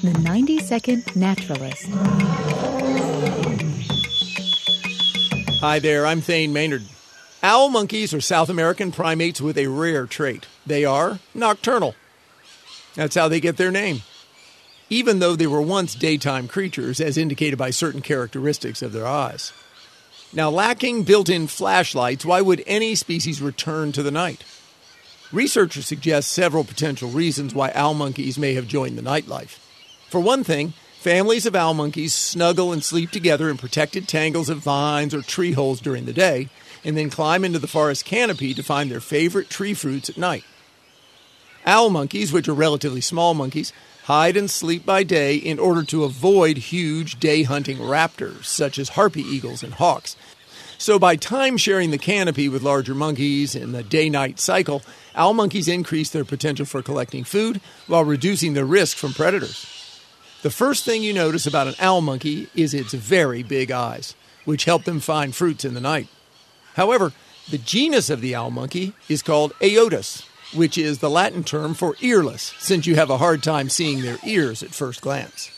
The 90-Second Naturalist. Hi there, I'm Thane Maynard. Owl monkeys are South American primates with a rare trait. They are nocturnal. That's how they get their name. Even though they were once daytime creatures, as indicated by certain characteristics of their eyes. Now, lacking built-in flashlights, why would any species return to the night? Researchers suggest several potential reasons why owl monkeys may have joined the nightlife. For one thing, families of owl monkeys snuggle and sleep together in protected tangles of vines or tree holes during the day, and then climb into the forest canopy to find their favorite tree fruits at night. Owl monkeys, which are relatively small monkeys, hide and sleep by day in order to avoid huge day-hunting raptors, such as harpy eagles and hawks. So by time-sharing the canopy with larger monkeys in the day-night cycle, owl monkeys increase their potential for collecting food while reducing their risk from predators. The first thing you notice about an owl monkey is its very big eyes, which help them find fruits in the night. However, the genus of the owl monkey is called Aotus, which is the Latin term for earless, since you have a hard time seeing their ears at first glance.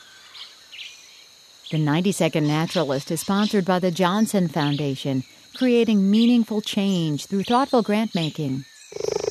The 90-Second Naturalist is sponsored by the Johnson Foundation, creating meaningful change through thoughtful grant-making.